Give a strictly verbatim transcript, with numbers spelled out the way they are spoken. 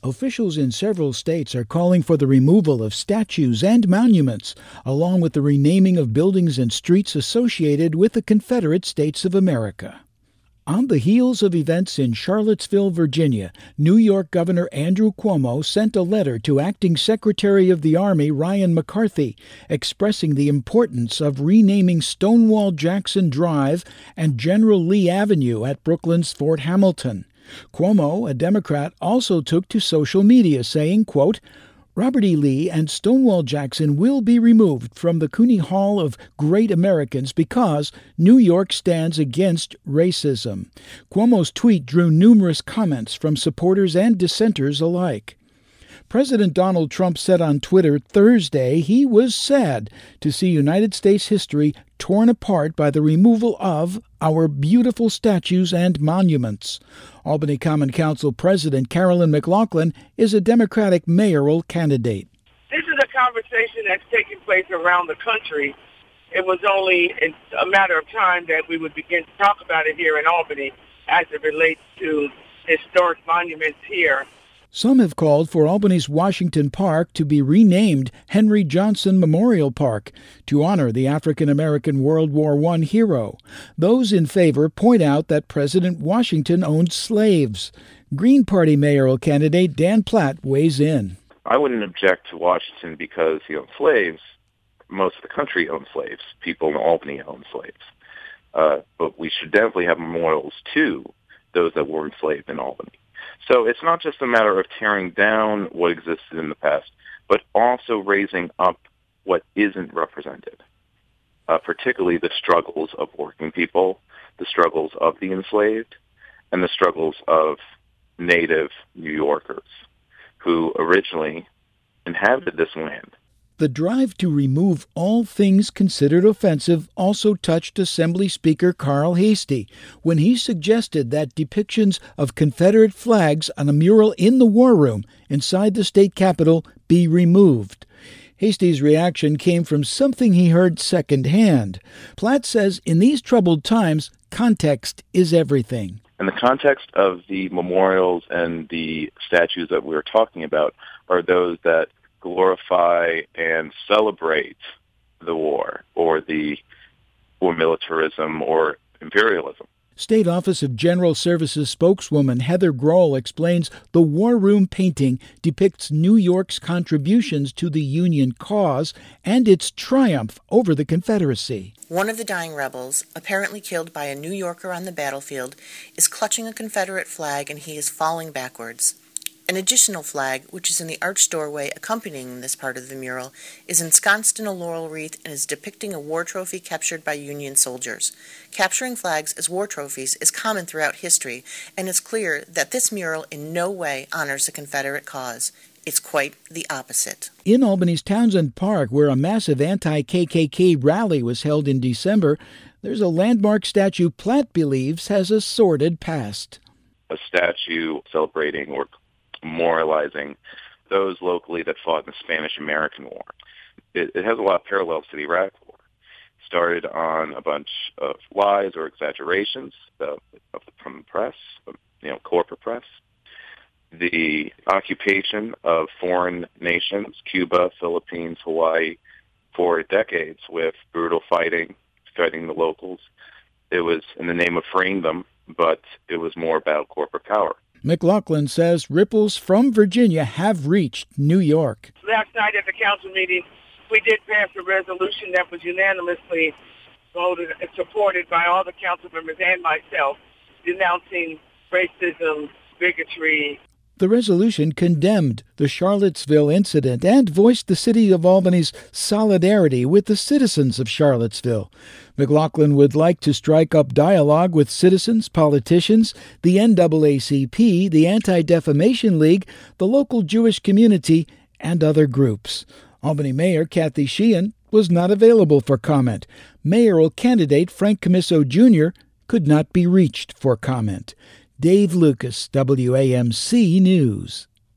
Officials in several states are calling for the removal of statues and monuments, along with the renaming of buildings and streets associated with the Confederate States of America. On the heels of events in Charlottesville, Virginia, New York Governor Andrew Cuomo sent a letter to Acting Secretary of the Army Ryan McCarthy expressing the importance of renaming Stonewall Jackson Drive and General Lee Avenue at Brooklyn's Fort Hamilton. Cuomo, a Democrat, also took to social media saying, quote, Robert E. Lee and Stonewall Jackson will be removed from the Cooney Hall of Great Americans because New York stands against racism. Cuomo's tweet drew numerous comments from supporters and dissenters alike. President Donald Trump said on Twitter Thursday he was sad to see United States history torn apart by the removal of our beautiful statues and monuments. Albany Common Council President Carolyn McLaughlin is a Democratic mayoral candidate. This is a conversation that's taking place around the country. It was only a matter of time that we would begin to talk about it here in Albany as it relates to historic monuments here. Some have called for Albany's Washington Park to be renamed Henry Johnson Memorial Park to honor the African-American World War One hero. Those in favor point out that President Washington owned slaves. Green Party mayoral candidate Dan Platt weighs in. I wouldn't object to Washington because he owned slaves. Most of the country owned slaves. People in Albany owned slaves. Uh, but we should definitely have memorials to those that were enslaved in Albany. So it's not just a matter of tearing down what existed in the past, but also raising up what isn't represented, uh, particularly the struggles of working people, the struggles of the enslaved, and the struggles of native New Yorkers who originally inhabited this land. The drive to remove all things considered offensive also touched Assembly Speaker Carl Heastie when he suggested that depictions of Confederate flags on a mural in the War Room inside the state capitol be removed. Hastie's reaction came from something he heard secondhand. Platt says in these troubled times, context is everything. And the context of the memorials and the statues that we're talking about are those that glorify and celebrate the war or the or militarism or imperialism. State Office of General Services spokeswoman Heather Grohl explains the War Room painting depicts New York's contributions to the Union cause and its triumph over the Confederacy. One of the dying rebels, apparently killed by a New Yorker on the battlefield, is clutching a Confederate flag and he is falling backwards. An additional flag, which is in the arched doorway accompanying this part of the mural, is ensconced in a laurel wreath and is depicting a war trophy captured by Union soldiers. Capturing flags as war trophies is common throughout history, and it's clear that this mural in no way honors the Confederate cause. It's quite the opposite. In Albany's Townsend Park, where a massive anti-K K K rally was held in December, there's a landmark statue Platt believes has a sordid past. A statue celebrating or memorializing those locally that fought in the Spanish-American War. It, it has a lot of parallels to the Iraq War. It started on a bunch of lies or exaggerations of, of, from the press, you know, corporate press. The occupation of foreign nations, Cuba, Philippines, Hawaii, for decades with brutal fighting, threatening the locals. It was in the name of freeing them, but it was more about corporate power. McLaughlin says ripples from Virginia have reached New York. Last night at the council meeting, we did pass a resolution that was unanimously voted and supported by all the council members and myself, denouncing racism, bigotry. The resolution condemned the Charlottesville incident and voiced the city of Albany's solidarity with the citizens of Charlottesville. McLaughlin would like to strike up dialogue with citizens, politicians, the N double A C P, the Anti-Defamation League, the local Jewish community, and other groups. Albany Mayor Kathy Sheehan was not available for comment. Mayoral candidate Frank Commisso Junior could not be reached for comment. Dave Lucas, W A M C News.